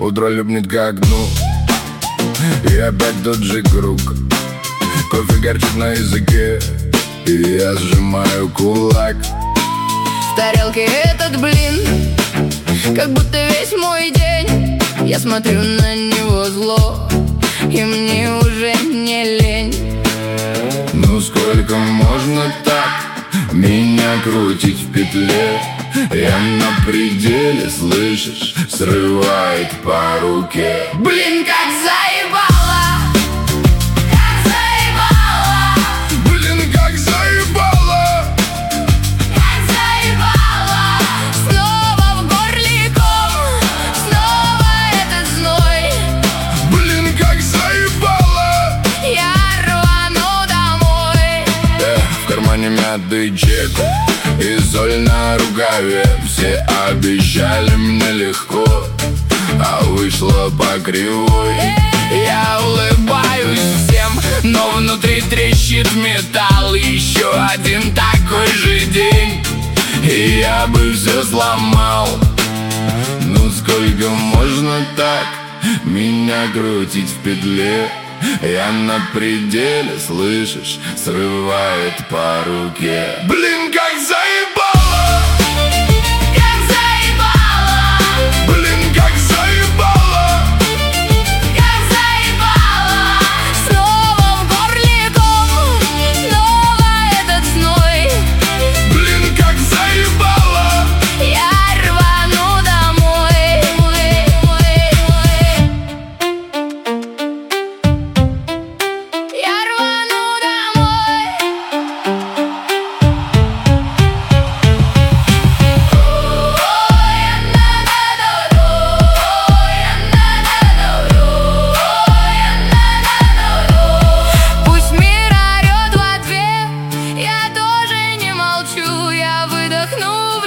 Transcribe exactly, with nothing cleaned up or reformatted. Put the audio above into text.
Утро липнет к окну, и опять тот же круг. Кофе горчит на языке, и я сжимаю кулак. В тарелке этот блин, как будто весь мой день. Я смотрю на него зло, и мне уже не лень. Ну сколько можно так меня крутить в петле? Я на пределе, слышишь, срывает по руке. Блин, как заебало! Как заебало! Блин, как заебало! Как заебало! Снова в горле ком, снова этот зной. Блин, как заебало! Я рвану домой. Эх, в кармане мятый чек и соль на рукаве. Все обещали мне легко, а вышло по кривой. Я улыбаюсь всем, но внутри трещит металл. Еще один такой же день, И я бы все сломал. Ну сколько можно так меня крутить в петле? Я на пределе, слышишь, срывает по руке. Блин, как заебало! как заебало, Блин, как заебало! как заебало. Снова в горле ком, снова этот зной. Блин, как заебало! Я рвану домой. Я рвану домой. Пусть мир орет в ответ, я тоже не молчу. Я выдохну